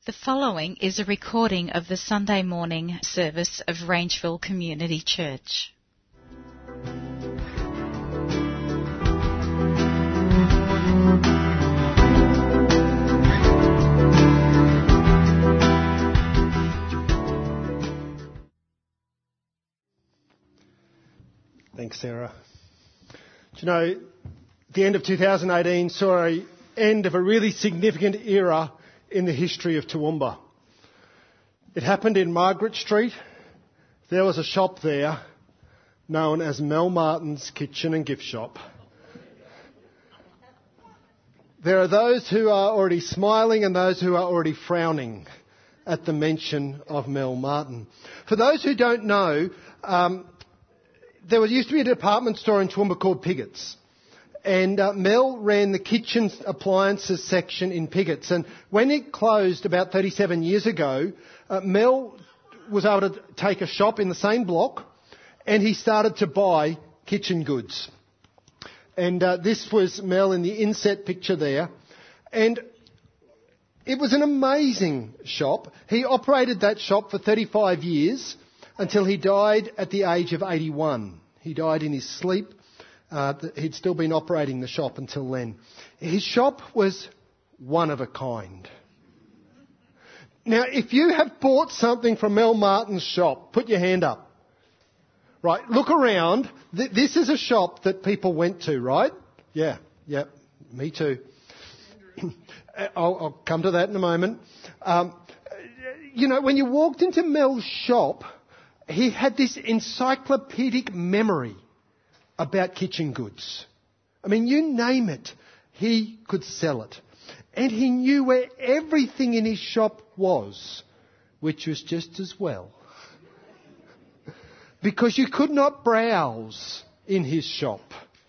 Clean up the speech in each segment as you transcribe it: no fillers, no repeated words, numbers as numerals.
The following is a recording of the Sunday morning service of Rangeville Community Church. Thanks, Sarah. Do you know, the end of 2018 saw an end of a really significant era in the history of Toowoomba. It happened in Margaret Street. There was a shop there known as Mel Martin's Kitchen and Gift Shop. There are those who are already smiling and those who are already frowning at the mention of Mel Martin. For those who don't know, there used to be a department store in Toowoomba called Piggott's. And Mel ran the kitchen appliances section in Piggott's. And when it closed about 37 years ago, Mel was able to take a shop in the same block and he started to buy kitchen goods. And this was Mel in the inset picture there. And it was an amazing shop. He operated that shop for 35 years until he died at the age of 81. He died in his sleep. He'd still been operating the shop until then. His shop was one of a kind. Now, if you have bought something from Mel Martin's shop, put your hand up. Right, look around. This is a shop that people went to, right? Yeah, me too. I'll come to that in a moment. When you walked into Mel's shop, he had this encyclopedic memory about kitchen goods. I mean, you name it, he could sell it. And he knew where everything in his shop was, which was just as well. Because you could not browse in his shop.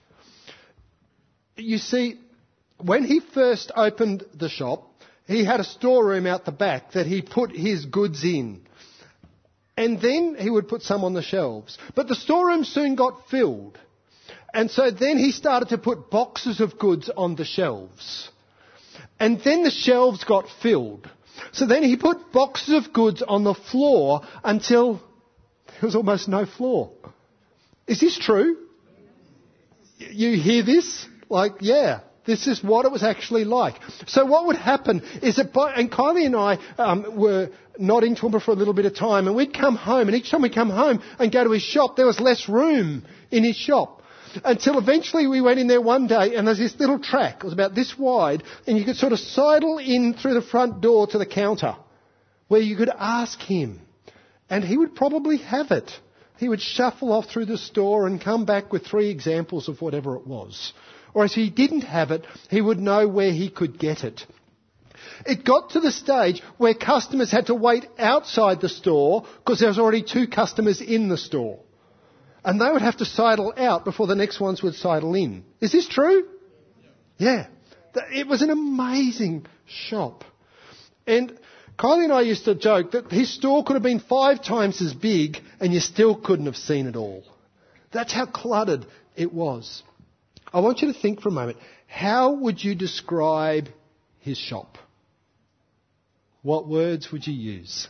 You see, when he first opened the shop, he had a storeroom out the back that he put his goods in. And then he would put some on the shelves. But the storeroom soon got filled. And so then he started to put boxes of goods on the shelves. And then the shelves got filled. So then he put boxes of goods on the floor until there was almost no floor. Is this true? You hear this? Yeah. This is what it was actually like. So what would happen is that, and Kylie and I were not in Toowoomba for a little bit of time, and we'd come home, and each time we'd come home and go to his shop, there was less room in his shop. Until eventually we went in there one day, and there's this little track, it was about this wide, and you could sort of sidle in through the front door to the counter, where you could ask him, and he would probably have it. He would shuffle off through the store and come back with 3 examples of whatever it was. Or if he didn't have it, he would know where he could get it. It got to the stage where customers had to wait outside the store because there was already 2 customers in the store. And they would have to sidle out before the next ones would sidle in. Is this true? Yeah. It was an amazing shop. And Kylie and I used to joke that his store could have been 5 times as big and you still couldn't have seen it all. That's how cluttered it was. I want you to think for a moment. How would you describe his shop? What words would you use?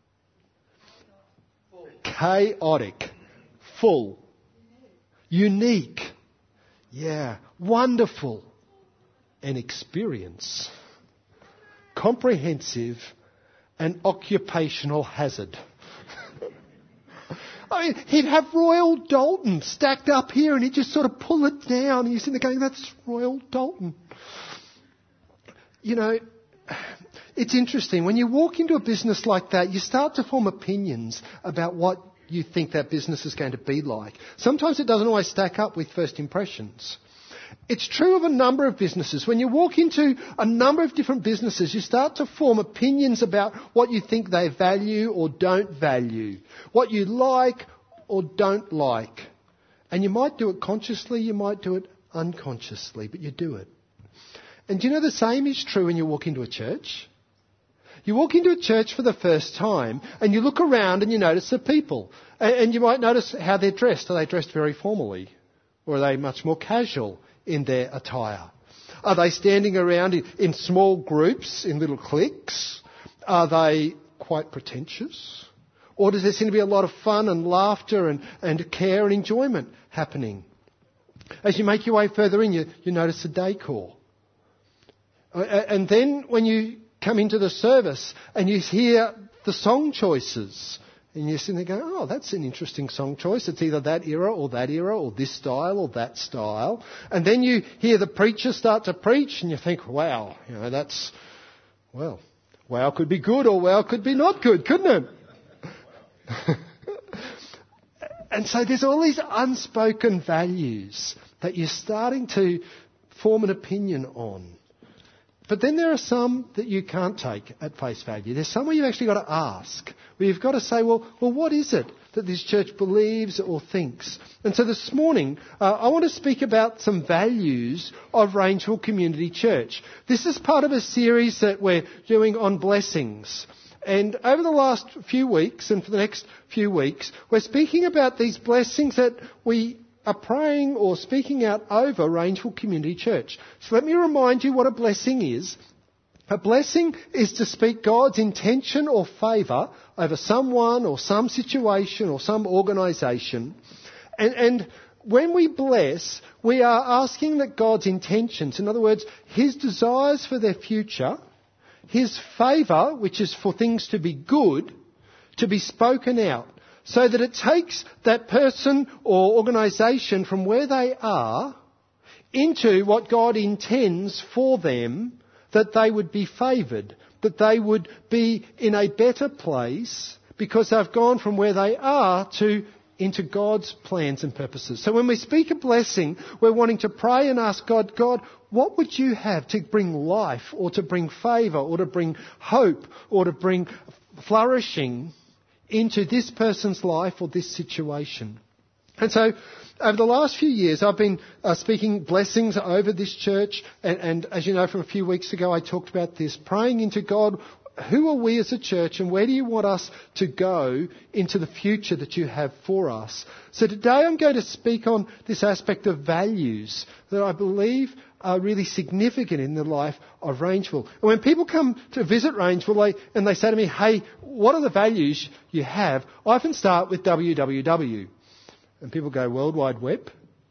Chaotic. Full. Unique. Yeah. Wonderful. An experience. Comprehensive and occupational hazard. I mean, he'd have Royal Doulton stacked up here and he'd just sort of pull it down and you're sitting there going, that's Royal Doulton. You know, it's interesting. When you walk into a business like that, you start to form opinions about what you think that business is going to be like. Sometimes it doesn't always stack up with first impressions. It's true of a number of businesses. When you walk into a number of different businesses, you start to form opinions about what you think they value or don't value, what you like or don't like. And you might do it consciously, you might do it unconsciously, but you do it. And do you know the same is true when you walk into a church? You walk into a church for the first time and you look around and you notice the people. And you might notice how they're dressed. Are they dressed very formally? Or are they much more casual in their attire? Are they standing around in small groups, in little cliques? Are they quite pretentious? Or does there seem to be a lot of fun and laughter and care and enjoyment happening? As you make your way further in, you notice the decor. And then when you come into the service and you hear the song choices, and you're sitting there going, oh, that's an interesting song choice. It's either that era or this style or that style. And then you hear the preacher start to preach and you think, wow, that's, well, wow could be good or wow could be not good, couldn't it? And so there's all these unspoken values that you're starting to form an opinion on. But then there are some that you can't take at face value. There's some where you've actually got to ask, where you've got to say, well, what is it that this church believes or thinks? And so this morning, I want to speak about some values of Rangeville Community Church. This is part of a series that we're doing on blessings. And over the last few weeks and for the next few weeks, we're speaking about these blessings that we are praying or speaking out over Rangeville Community Church. So let me remind you what a blessing is. A blessing is to speak God's intention or favour over someone or some situation or some organisation. And when we bless, we are asking that God's intentions, in other words, His desires for their future, His favour, which is for things to be good, to be spoken out. So that it takes that person or organisation from where they are into what God intends for them, that they would be favoured, that they would be in a better place because they've gone from where they are into God's plans and purposes. So when we speak a blessing, we're wanting to pray and ask God, what would you have to bring life or to bring favour or to bring hope or to bring flourishing into this person's life or this situation? And so over the last few years I've been speaking blessings over this church and as you know from a few weeks ago I talked about this, praying into God, who are we as a church and where do you want us to go into the future that you have for us? So today I'm going to speak on this aspect of values that I believe are really significant in the life of Rangeville. And when people come to visit Rangeville and they say to me, hey, what are the values you have? I often start with www. And people go, World Wide Web?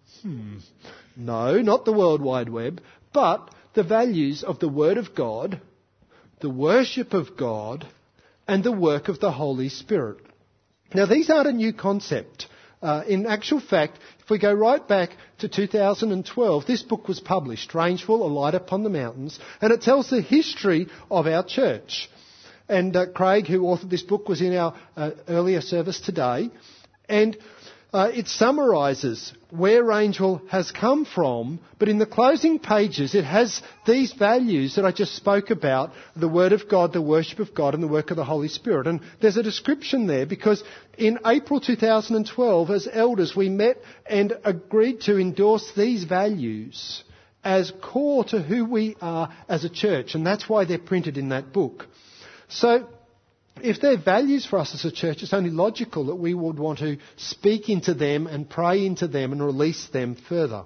No, not the World Wide Web, but the values of the Word of God, the worship of God, and the work of the Holy Spirit. Now, these aren't a new concept. In actual fact, if we go right back to 2012, this book was published, Rangeville, A Light Upon the Mountains, and it tells the history of our church. And Craig, who authored this book, was in our earlier service today. And it summarises where Rangeville has come from, but in the closing pages it has these values that I just spoke about, the Word of God, the worship of God and the work of the Holy Spirit. And there's a description there because in April 2012 as elders we met and agreed to endorse these values as core to who we are as a church, and that's why they're printed in that book. So if they're values for us as a church, it's only logical that we would want to speak into them and pray into them and release them further.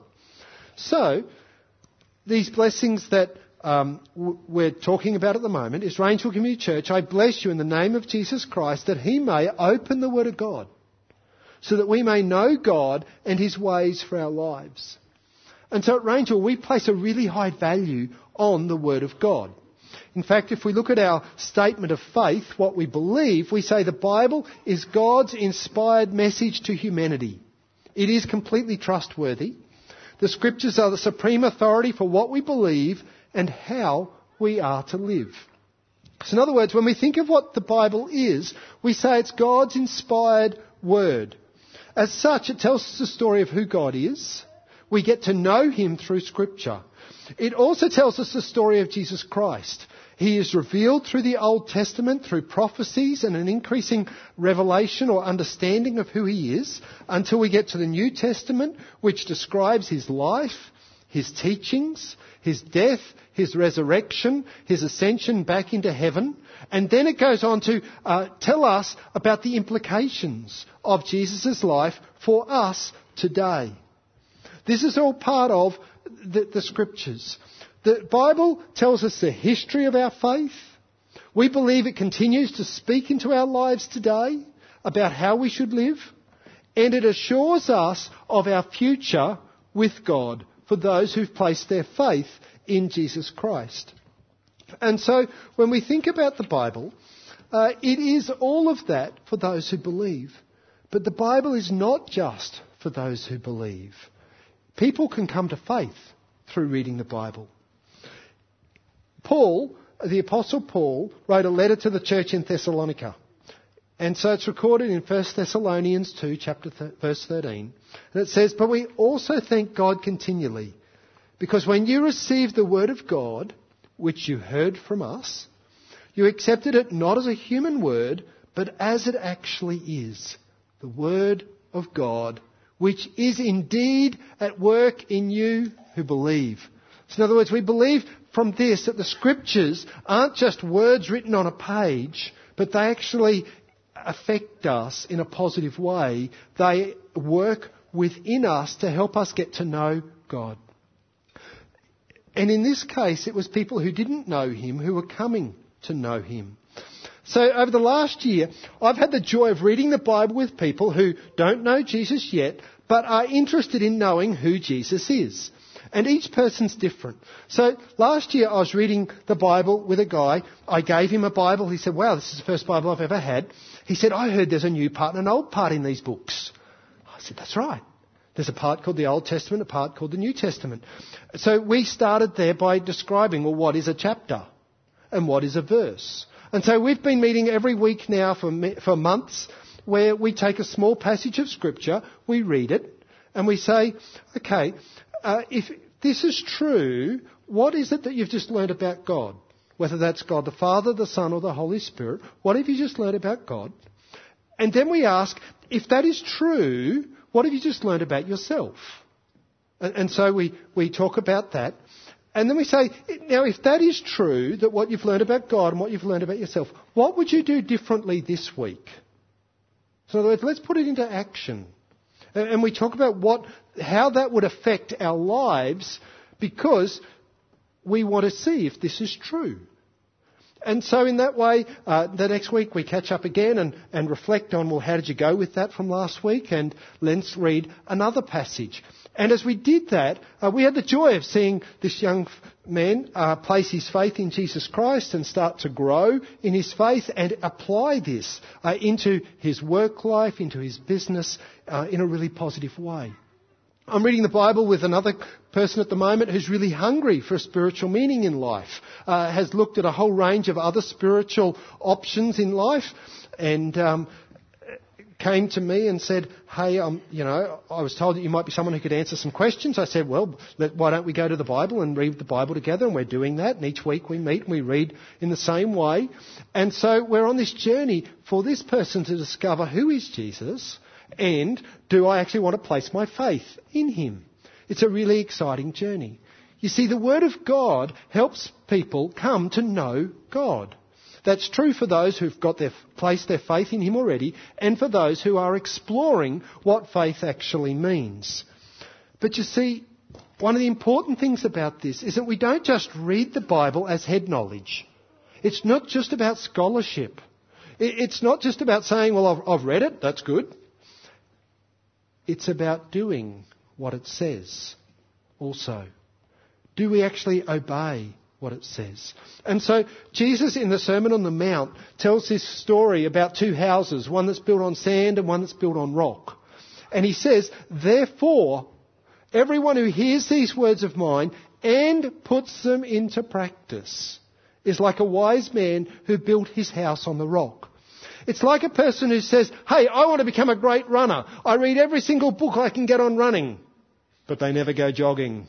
So, these blessings that we're talking about at the moment is Rangeville Community Church. I bless you in the name of Jesus Christ that He may open the Word of God so that we may know God and His ways for our lives. And so at Rangeville, we place a really high value on the Word of God. In fact, if we look at our statement of faith, what we believe, we say the Bible is God's inspired message to humanity. It is completely trustworthy. The Scriptures are the supreme authority for what we believe and how we are to live. So in other words, when we think of what the Bible is, we say it's God's inspired word. As such, it tells us the story of who God is. We get to know Him through Scripture. It also tells us the story of Jesus Christ. He is revealed through the Old Testament, through prophecies and an increasing revelation or understanding of who He is, until we get to the New Testament, which describes His life, His teachings, His death, His resurrection, His ascension back into heaven. And then it goes on to tell us about the implications of Jesus' life for us today. This is all part of the Scriptures. The Bible tells us the history of our faith, We believe it continues to speak into our lives today about how we should live, and it assures us of our future with God for those who've placed their faith in Jesus Christ. And so when we think about the Bible, it is all of that for those who believe. But the Bible is not just for those who believe. People can come to faith through reading the Bible. Paul, the Apostle Paul, wrote a letter to the church in Thessalonica. And so it's recorded in 1 Thessalonians 2, verse 13. And it says, "But we also thank God continually, because when you received the word of God, which you heard from us, you accepted it not as a human word, but as it actually is, the word of God, which is indeed at work in you who believe." So in other words, we believe from this that the scriptures aren't just words written on a page, but they actually affect us in a positive way. They work within us to help us get to know God. And in this case, it was people who didn't know him who were coming to know him. So over the last year, I've had the joy of reading the Bible with people who don't know Jesus yet, but are interested in knowing who Jesus is. And each person's different. So last year I was reading the Bible with a guy. I gave him a Bible. He said, "Wow, this is the first Bible I've ever had." He said, "I heard there's a new part and an old part in these books." I said, "That's right. There's a part called the Old Testament, a part called the New Testament." So we started there by describing, well, what is a chapter and what is a verse? And so we've been meeting every week now for months, where we take a small passage of Scripture, we read it, and we say, okay, if this is true, what is it that you've just learned about God? Whether that's God the Father, the Son, or the Holy Spirit, what have you just learned about God? And then we ask, if that is true, what have you just learned about yourself? And so we talk about that. And then we say, now if that is true, that what you've learned about God and what you've learned about yourself, what would you do differently this week? So in other words, let's put it into action. And we talk about how that would affect our lives, because we want to see if this is true. And so in that way, the next week we catch up again and reflect on, well, how did you go with that from last week? And let's read another passage. And as we did that, we had the joy of seeing this young man place his faith in Jesus Christ and start to grow in his faith and apply this into his work life, into his business, in a really positive way. I'm reading the Bible with another person at the moment who's really hungry for a spiritual meaning in life, has looked at a whole range of other spiritual options in life, and came to me and said, "Hey, I was told that you might be someone who could answer some questions." I said, "Well, why don't we go to the Bible and read the Bible together?" And we're doing that. And each week we meet and we read in the same way. And so we're on this journey for this person to discover who is Jesus, and do I actually want to place my faith in him? It's a really exciting journey. You see, the Word of God helps people come to know God. That's true for those who've placed their faith in him already, and for those who are exploring what faith actually means. But you see, one of the important things about this is that we don't just read the Bible as head knowledge. It's not just about scholarship. It's not just about saying, well, I've read it, that's good. It's about doing what it says also. Do we actually obey what it says? And so Jesus in the Sermon on the Mount tells this story about two houses, one that's built on sand and one that's built on rock. And he says, "Therefore, everyone who hears these words of mine and puts them into practice is like a wise man who built his house on the rock." It's like a person who says, "Hey, I want to become a great runner. I read every single book I can get on running," but they never go jogging.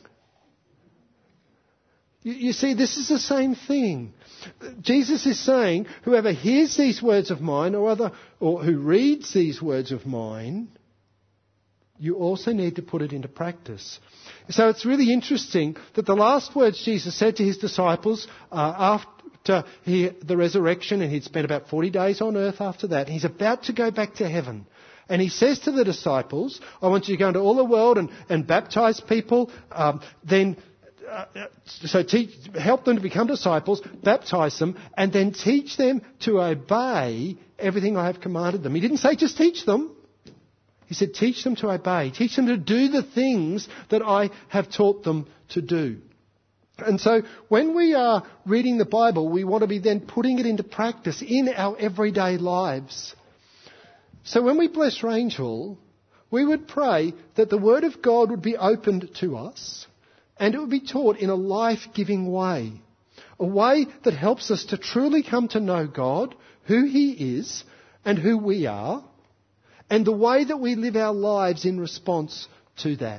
You see, this is the same thing. Jesus is saying, whoever hears these words of mine or who reads these words of mine, you also need to put it into practice. So it's really interesting that the last words Jesus said to his disciples after the resurrection, and he'd spent about 40 days on earth after that, he's about to go back to heaven. And he says to the disciples, "I want you to go into all the world and baptize people. Then help them to become disciples, baptize them, and then teach them to obey everything I have commanded them. He didn't say just teach them. He said teach them to obey. Teach them to do the things that I have taught them to do. And so when we are reading the Bible, we want to be then putting it into practice in our everyday lives. So when we bless Rangeville, we would pray that the Word of God would be opened to us and it would be taught in a life-giving way. A way that helps us to truly come to know God, who He is and who we are, and the way that we live our lives in response to that.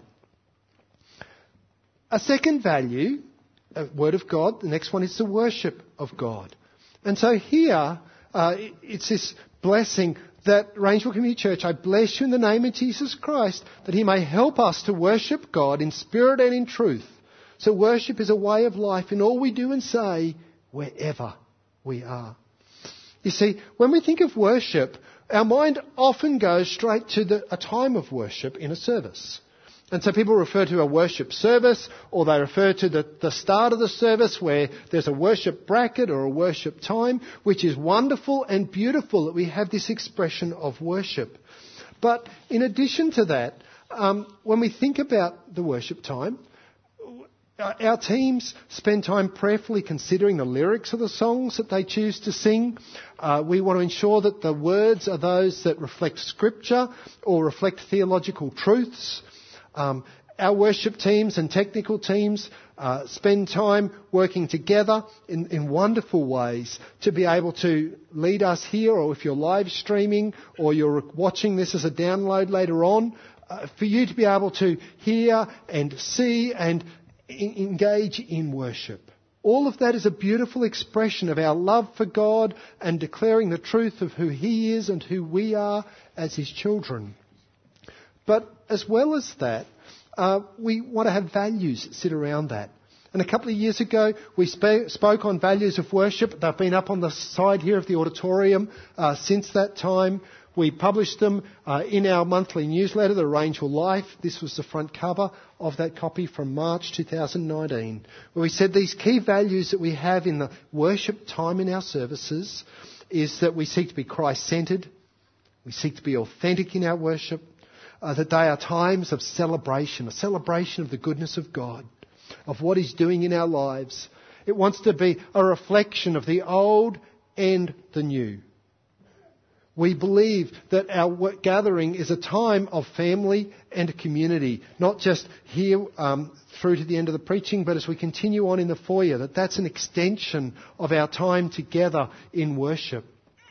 A second value, Word of God, the next one is the worship of God. And so here, it's this blessing that Rangeville Community Church, I bless you in the name of Jesus Christ, that He may help us to worship God in spirit and in truth. So worship is a way of life in all we do and say, wherever we are. You see, when we think of worship, our mind often goes straight to a time of worship in a service. And so people refer to a worship service, or they refer to the start of the service where there's a worship bracket or a worship time, which is wonderful and beautiful that we have this expression of worship. But in addition to that, when we think about the worship time, our teams spend time prayerfully considering the lyrics of the songs that they choose to sing. We want to ensure that the words are those that reflect Scripture or reflect theological truths. Our worship teams and technical teams spend time working together in wonderful ways to be able to lead us here, or if you're live streaming or you're watching this as a download later on, for you to be able to hear and see and engage in worship. All of that is a beautiful expression of our love for God and declaring the truth of who He is and who we are as His children. But as well as that, we want to have values sit around that. And a couple of years ago, we spoke on values of worship. They've been up on the side here of the auditorium since that time. We published them in our monthly newsletter, The Rangeville Life. This was the front cover of that copy from March 2019, where we said these key values that we have in the worship time in our services is that we seek to be Christ-centred, we seek to be authentic in our worship, that they are times of celebration, a celebration of the goodness of God, of what He's doing in our lives. It wants to be a reflection of the old and the new. We believe that our gathering is a time of family and community, not just here through to the end of the preaching, but as we continue on in the foyer, that's an extension of our time together in worship.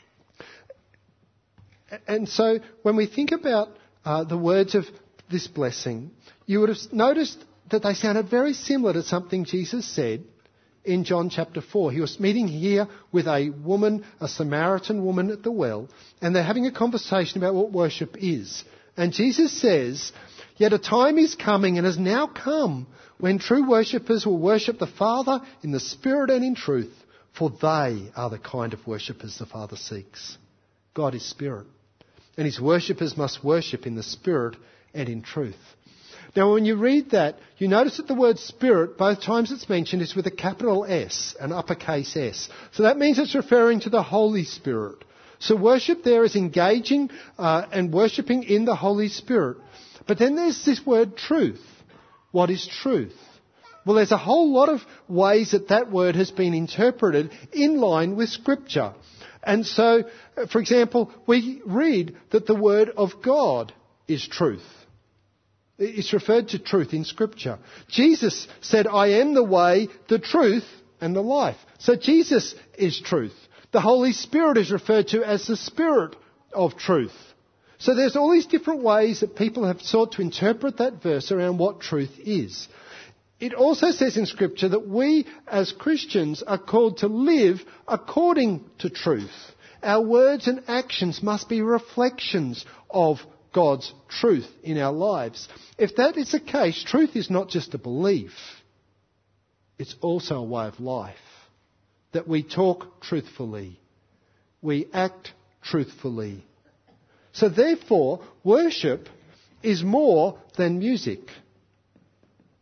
And so when we think about the words of this blessing, you would have noticed that they sounded very similar to something Jesus said in John chapter 4. He was meeting here with a woman, a Samaritan woman at the well, and they're having a conversation about what worship is. And Jesus says, "Yet a time is coming and has now come when true worshippers will worship the Father in the Spirit and in truth, for they are the kind of worshippers the Father seeks." God is Spirit, and His worshippers must worship in the Spirit and in truth. Now, when you read that, you notice that the word Spirit, both times it's mentioned, is with a capital S, an uppercase S. So that means it's referring to the Holy Spirit. So worship there is engaging and worshipping in the Holy Spirit. But then there's this word truth. What is truth? Well, there's a whole lot of ways that word has been interpreted in line with Scripture. And so, for example, we read that the Word of God is truth. It's referred to truth in Scripture. Jesus said, "I am the way, the truth, and the life." So Jesus is truth. The Holy Spirit is referred to as the Spirit of truth. So there's all these different ways that people have sought to interpret that verse around what truth is. It also says in Scripture that we as Christians are called to live according to truth. Our words and actions must be reflections of God's truth in our lives. If that is the case, truth is not just a belief. It's also a way of life. That we talk truthfully. We act truthfully. So therefore, worship is more than music.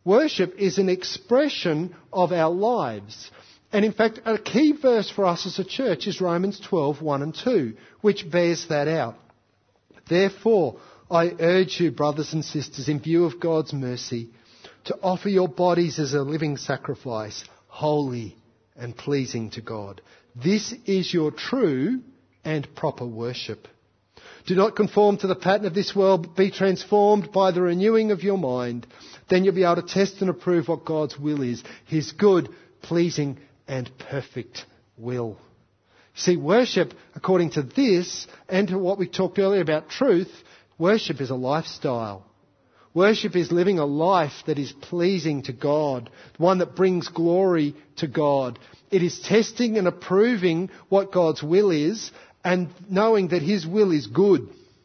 Worship is an expression of our lives. And in fact, a key verse for us as a church is Romans 12:1 and 2, which bears that out. Therefore, I urge you, brothers and sisters, in view of God's mercy, to offer your bodies as a living sacrifice, holy and pleasing to God. This is your true and proper worship. Do not conform to the pattern of this world, but be transformed by the renewing of your mind. Then you'll be able to test and approve what God's will is, his good, pleasing and perfect will. See, worship, according to this and to what we talked earlier about truth, worship is a lifestyle. Worship is living a life that is pleasing to God, one that brings glory to God. It is testing and approving what God's will is and knowing that his will is good.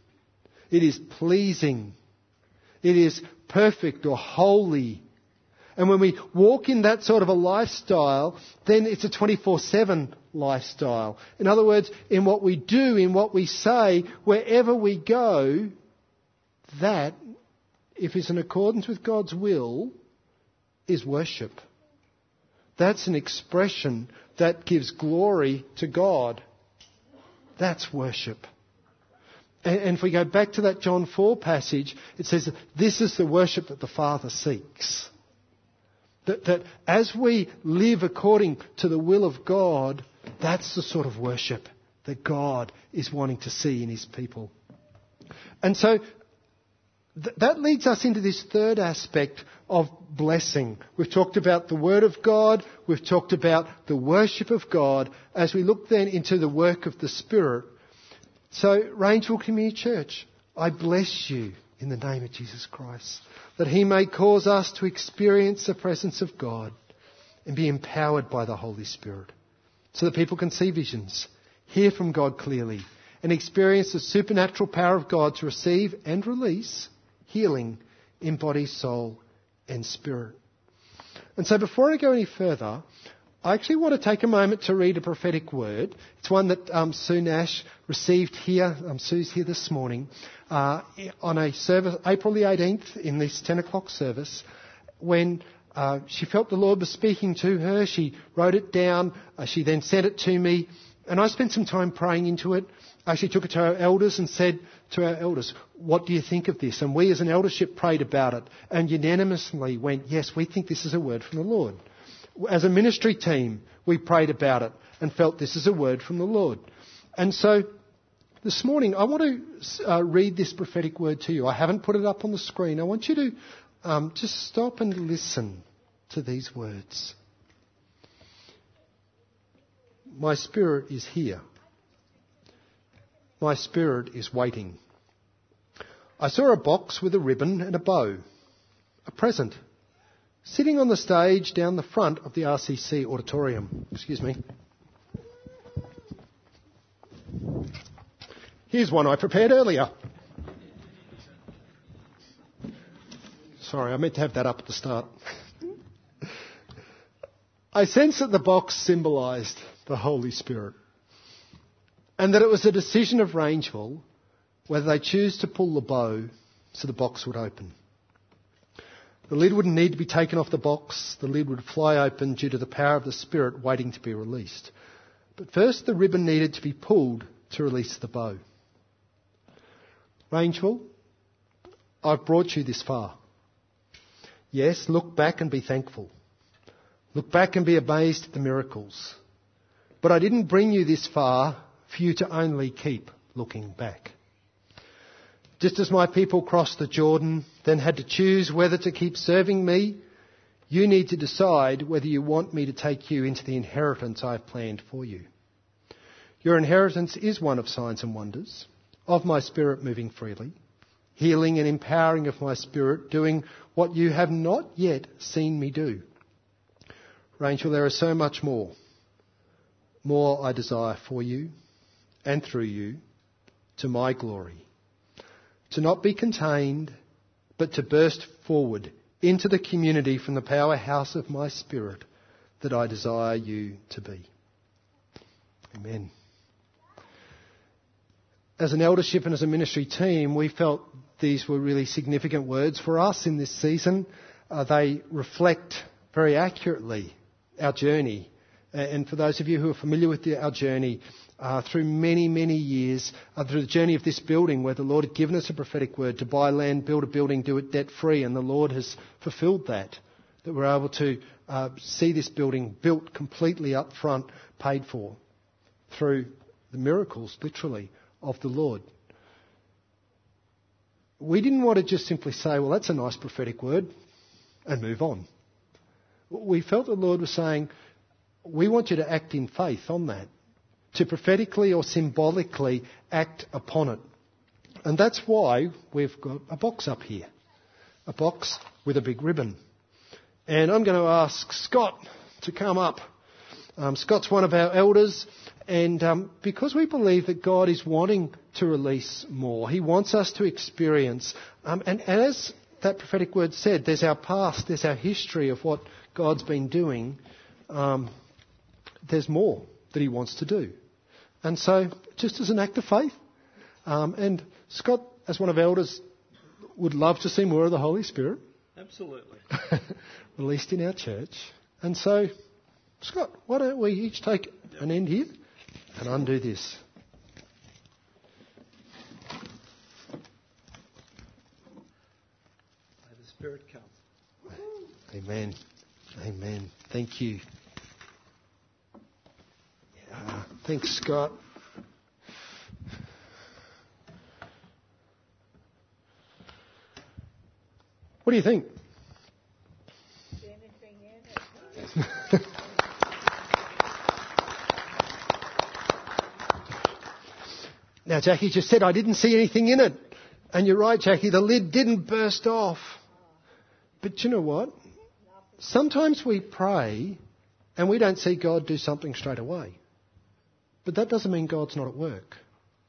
It is pleasing. It is perfect or holy. And when we walk in that sort of a lifestyle, then it's a 24/7 lifestyle. In other words, in what we do, in what we say, wherever we go, that, if it's in accordance with God's will, is worship. That's an expression that gives glory to God. That's worship. And if we go back to that John 4 passage, it says this is the worship that the Father seeks. That as we live according to the will of God, that's the sort of worship that God is wanting to see in his people. And so that leads us into this third aspect of blessing. We've talked about the Word of God. We've talked about the worship of God as we look then into the work of the Spirit. So, Rangeville Community Church, I bless you in the name of Jesus Christ, that he may cause us to experience the presence of God and be empowered by the Holy Spirit so that people can see visions, hear from God clearly, and experience the supernatural power of God to receive and release healing in body, soul and spirit. And so before I go any further, I actually want to take a moment to read a prophetic word. It's one that Sue Nash received here. Sue's here this morning on a service, April the 18th, in this 10 o'clock service, when she felt the Lord was speaking to her. She wrote it down. She then sent it to me. And I spent some time praying into it. I actually took it to our elders and said to our elders, what do you think of this? And we as an eldership prayed about it and unanimously went, yes, we think this is a word from the Lord. As a ministry team, we prayed about it and felt this is a word from the Lord. And so this morning, I want to read this prophetic word to you. I haven't put it up on the screen. I want you to just stop and listen to these words. My Spirit is here. My Spirit is waiting. I saw a box with a ribbon and a bow, a present, sitting on the stage down the front of the RCC auditorium. Excuse me. Here's one I prepared earlier. Sorry, I meant to have that up at the start. I sense that the box symbolised the Holy Spirit, and that it was a decision of Rangeville whether they choose to pull the bow so the box would open. The lid wouldn't need to be taken off the box. The lid would fly open due to the power of the Spirit waiting to be released. But first the ribbon needed to be pulled to release the bow. Rangeville, I've brought you this far. Yes, look back and be thankful. Look back and be amazed at the miracles. But I didn't bring you this far for you to only keep looking back. Just as my people crossed the Jordan, then had to choose whether to keep serving me, you need to decide whether you want me to take you into the inheritance I've planned for you. Your inheritance is one of signs and wonders, of my Spirit moving freely, healing and empowering of my Spirit, doing what you have not yet seen me do. Rangeville, there is so much more. More I desire for you and through you to my glory. To not be contained, but to burst forward into the community from the powerhouse of my Spirit that I desire you to be. Amen. As an eldership and as a ministry team, we felt these were really significant words for us in this season. they reflect very accurately our journey. And for those of you who are familiar with our journey, through many, many years, through the journey of this building where the Lord had given us a prophetic word to buy land, build a building, do it debt-free, and the Lord has fulfilled that we're able to see this building built completely up front, paid for, through the miracles, literally, of the Lord. We didn't want to just simply say, well, that's a nice prophetic word, and move on. We felt the Lord was saying, we want you to act in faith on that, to prophetically or symbolically act upon it. And that's why we've got a box up here, a box with a big ribbon. And I'm going to ask Scott to come up. Scott's one of our elders, and because we believe that God is wanting to release more, He wants us to experience, and as that prophetic word said, there's our past, there's our history of what God's been doing. There's more that He wants to do. And so, just as an act of faith, and Scott, as one of our elders, would love to see more of the Holy Spirit. Absolutely. Released in our church. And so, Scott, why don't we each take an end here and undo this? May the Spirit come. Amen. Amen. Thank you. Thanks, Scott. What do you think? Now, Jackie just said, I didn't see anything in it. And you're right, Jackie, the lid didn't burst off. But you know what? Sometimes we pray and we don't see God do something straight away. But that doesn't mean God's not at work.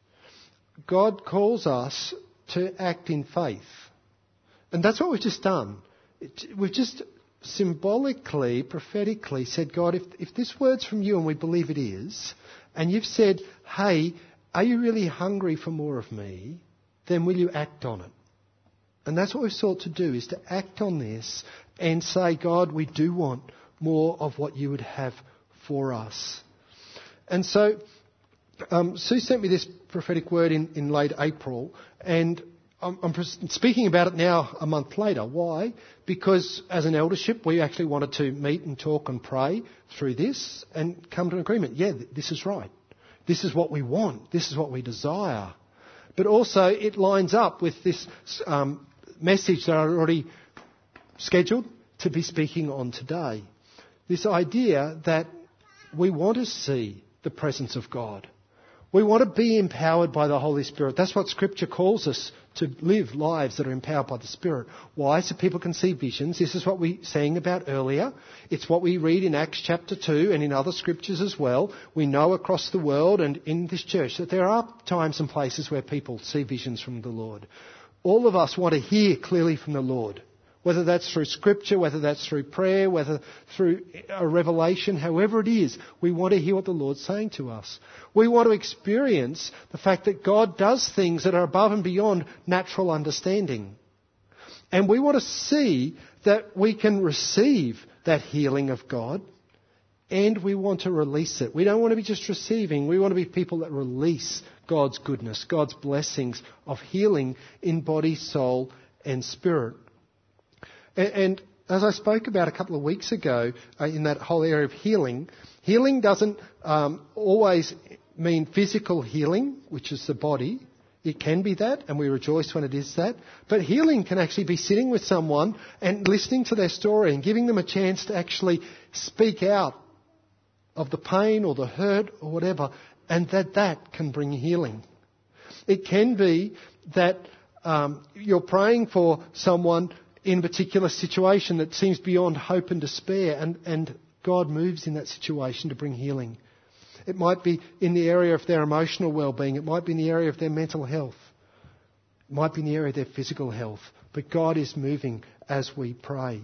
God calls us to act in faith. And that's what we've just done. We've just symbolically, prophetically said, God, if this word's from you and we believe it is, and you've said, hey, are you really hungry for more of me? Then will you act on it? And that's what we've sought to do, is to act on this and say, God, we do want more of what you would have for us. And so Sue sent me this prophetic word in late April, and I'm speaking about it now a month later. Why? Because as an eldership, we actually wanted to meet and talk and pray through this and come to an agreement. Yeah, this is right. This is what we want. This is what we desire. But also it lines up with this message that I already scheduled to be speaking on today. This idea that we want to see the presence of God. We want to be empowered by the Holy Spirit. That's what Scripture calls us, to live lives that are empowered by the Spirit. Why? So people can see visions. This is what we sang about earlier. It's what we read in Acts chapter 2 and in other Scriptures as well. We know across the world and in this church that there are times and places where people see visions from the Lord. All of us want to hear clearly from the Lord. Whether that's through Scripture, whether that's through prayer, whether through a revelation, however it is, we want to hear what the Lord's saying to us. We want to experience the fact that God does things that are above and beyond natural understanding. And we want to see that we can receive that healing of God, and we want to release it. We don't want to be just receiving. We want to be people that release God's goodness, God's blessings of healing in body, soul, and spirit. And as I spoke about a couple of weeks ago in that whole area of healing, healing doesn't always mean physical healing, which is the body. It can be that, and we rejoice when it is that. But healing can actually be sitting with someone and listening to their story and giving them a chance to actually speak out of the pain or the hurt or whatever, and that can bring healing. It can be that you're praying for someone in a particular situation that seems beyond hope and despair, and God moves in that situation to bring healing. It might be in the area of their emotional well-being. It might be in the area of their mental health. It might be in the area of their physical health. But God is moving as we pray.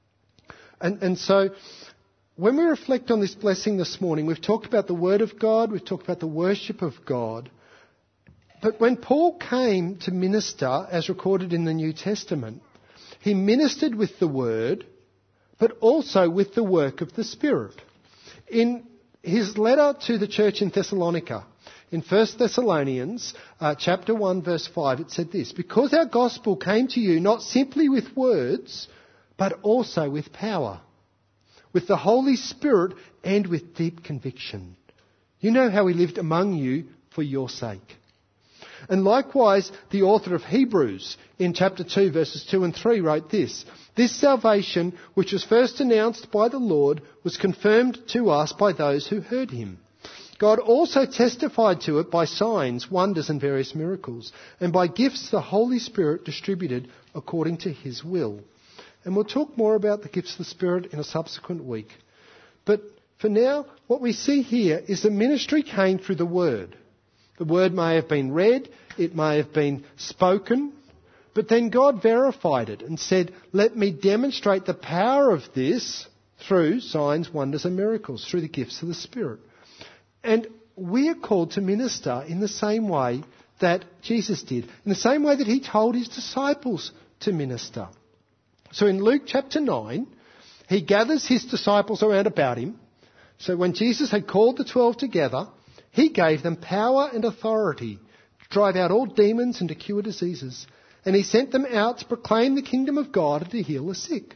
And so when we reflect on this blessing this morning, we've talked about the Word of God, we've talked about the worship of God. But when Paul came to minister, as recorded in the New Testament, he ministered with the word, but also with the work of the Spirit. In his letter to the church in Thessalonica, in 1 Thessalonians chapter 1 verse 5, it said this: "Because our gospel came to you not simply with words, but also with power, with the Holy Spirit and with deep conviction. You know how we lived among you for your sake." And likewise, the author of Hebrews in chapter 2 verses 2 and 3 wrote this: "This salvation, which was first announced by the Lord, was confirmed to us by those who heard him. God also testified to it by signs, wonders and various miracles, and by gifts the Holy Spirit distributed according to his will." And we'll talk more about the gifts of the Spirit in a subsequent week. But for now, what we see here is the ministry came through the Word. The Word may have been read, it may have been spoken, but then God verified it and said, "Let me demonstrate the power of this through signs, wonders and miracles, through the gifts of the Spirit." And we are called to minister in the same way that Jesus did, in the same way that he told his disciples to minister. So in Luke chapter 9, he gathers his disciples around about him. So when Jesus had called the 12 together, he gave them power and authority to drive out all demons and to cure diseases. And he sent them out to proclaim the kingdom of God and to heal the sick.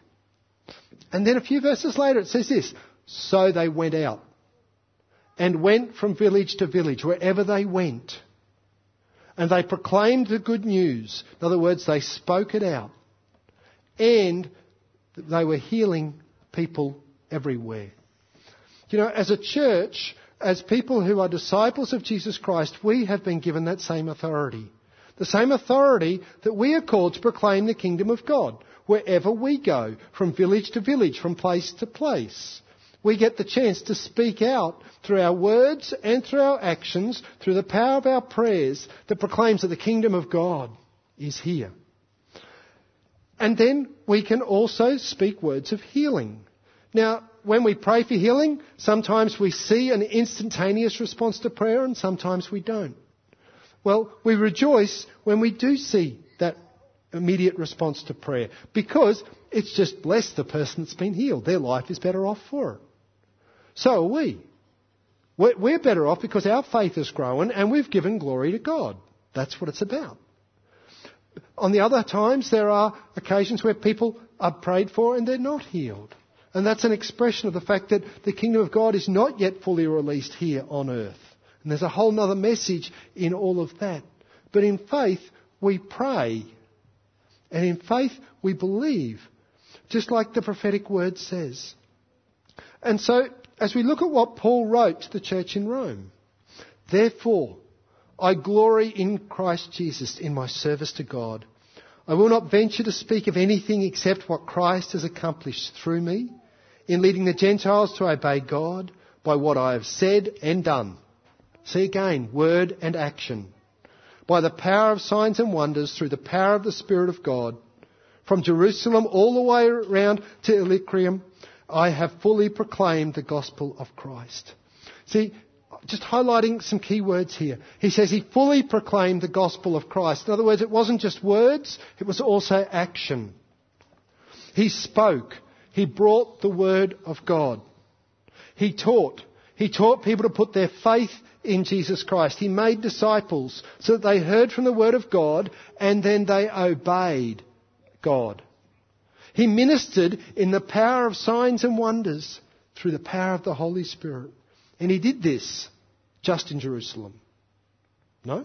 And then a few verses later it says this: "So they went out and went from village to village, wherever they went. And they proclaimed the good news." In other words, they spoke it out. And they were healing people everywhere. You know, as a church, as people who are disciples of Jesus Christ, we have been given that same authority. The same authority that we are called to proclaim the kingdom of God wherever we go, from village to village, from place to place. We get the chance to speak out through our words and through our actions, through the power of our prayers, that proclaims that the kingdom of God is here. And then we can also speak words of healing. Now, when we pray for healing, sometimes we see an instantaneous response to prayer and sometimes we don't. Well, we rejoice when we do see that immediate response to prayer, because it's just blessed the person that's been healed. Their life is better off for it. So are we. We're better off because our faith has grown and we've given glory to God. That's what it's about. On the other times, there are occasions where people are prayed for and they're not healed. And that's an expression of the fact that the kingdom of God is not yet fully released here on earth. And there's a whole other message in all of that. But in faith, we pray. And in faith, we believe, just like the prophetic word says. And so, as we look at what Paul wrote to the church in Rome: "Therefore, I glory in Christ Jesus in my service to God. I will not venture to speak of anything except what Christ has accomplished through me, in leading the Gentiles to obey God by what I have said and done." See again, word and action. "By the power of signs and wonders, through the power of the Spirit of God. From Jerusalem all the way around to Illyricum, I have fully proclaimed the gospel of Christ." See, just highlighting some key words here. He says he fully proclaimed the gospel of Christ. In other words, it wasn't just words, it was also action. He spoke. He brought the word of God. He taught. He taught people to put their faith in Jesus Christ. He made disciples so that they heard from the word of God and then they obeyed God. He ministered in the power of signs and wonders through the power of the Holy Spirit. And he did this just in Jerusalem. No,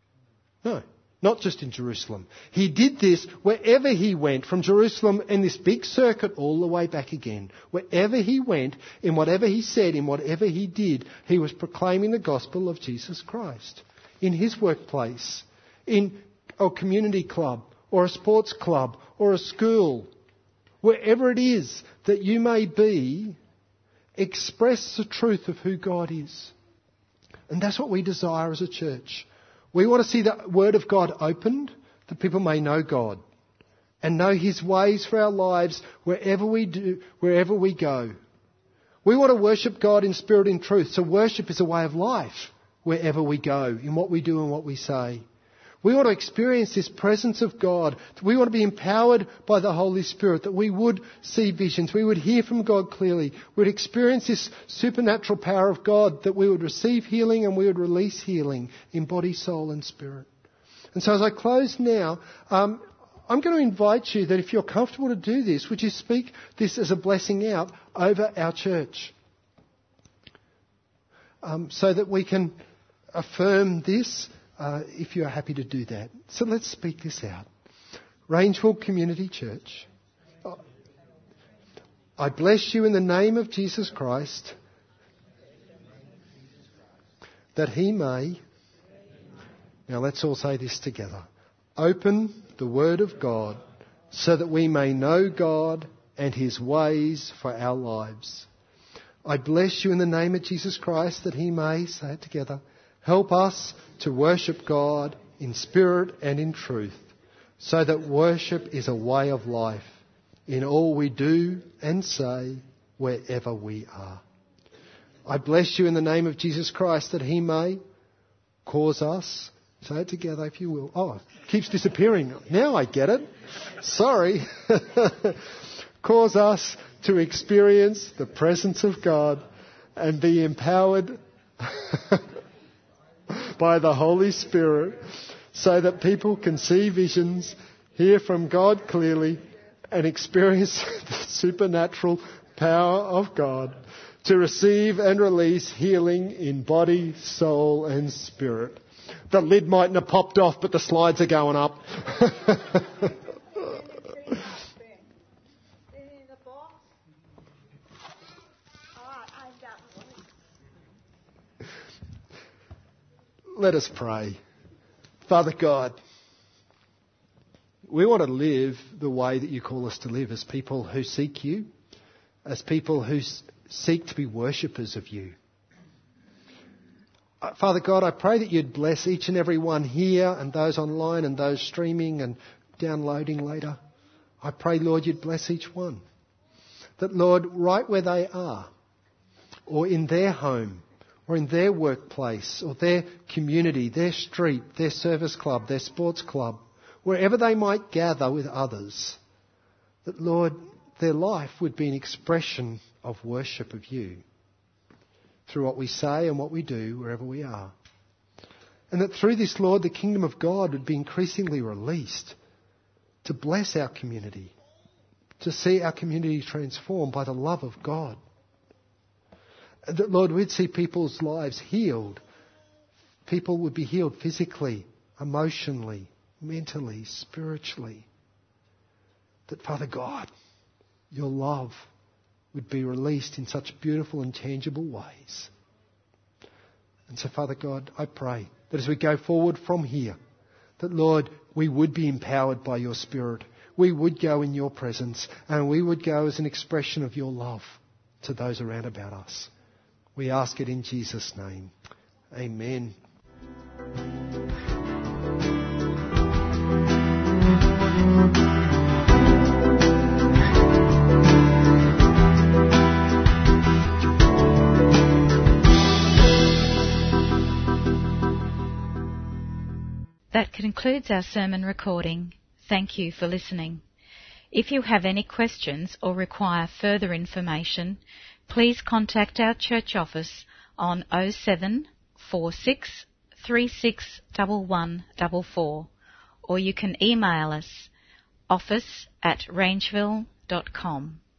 not just in Jerusalem. He did this wherever he went, from Jerusalem in this big circuit all the way back again. Wherever he went, in whatever he said, in whatever he did, he was proclaiming the gospel of Jesus Christ. In his workplace, in a community club, or a sports club, or a school, wherever it is that you may be, express the truth of who God is. And that's what we desire as a church. We want to see the Word of God opened, that people may know God and know His ways for our lives wherever we go. We want to worship God in spirit and truth. So worship is a way of life wherever we go, in what we do and what we say. We want to experience this presence of God. We want to be empowered by the Holy Spirit, that we would see visions, we would hear from God clearly, we would experience this supernatural power of God, that we would receive healing and we would release healing in body, soul and spirit. And so as I close now, I'm going to invite you that if you're comfortable to do this, would you speak this as a blessing out over our church? So that we can affirm this. If you are happy to do that. So let's speak this out. Rangeville Community Church, I bless you in the name of Jesus Christ, that he may, now let's all say this together, open the Word of God so that we may know God and his ways for our lives. I bless you in the name of Jesus Christ, that he may, say it together, help us to worship God in spirit and in truth, so that worship is a way of life in all we do and say, wherever we are. I bless you in the name of Jesus Christ, that he may cause us, say it together if you will. Oh, it keeps disappearing. Now I get it. Sorry. Cause us to experience the presence of God and be empowered by the Holy Spirit, so that people can see visions, hear from God clearly, and experience the supernatural power of God to receive and release healing in body, soul and spirit. The lid mightn't have popped off, but the slides are going up. Let us pray. Father God, we want to live the way that you call us to live, as people who seek you, as people who seek to be worshippers of you. Father God, I pray that you'd bless each and every one here and those online and those streaming and downloading later. I pray, Lord, you'd bless each one. That, Lord, right where they are, or in their home, or in their workplace, or their community, their street, their service club, their sports club, wherever they might gather with others, that, Lord, their life would be an expression of worship of you through what we say and what we do wherever we are. And that through this, Lord, the kingdom of God would be increasingly released to bless our community, to see our community transformed by the love of God. That, Lord, we'd see people's lives healed. People would be healed physically, emotionally, mentally, spiritually. That, Father God, your love would be released in such beautiful and tangible ways. And so, Father God, I pray that as we go forward from here, that, Lord, we would be empowered by your Spirit. We would go in your presence, and we would go as an expression of your love to those around about us. We ask it in Jesus' name. Amen. That concludes our sermon recording. Thank you for listening. If you have any questions or require further information, please contact our church office on 07 46 36 1144, or you can email us office@rangeville.com.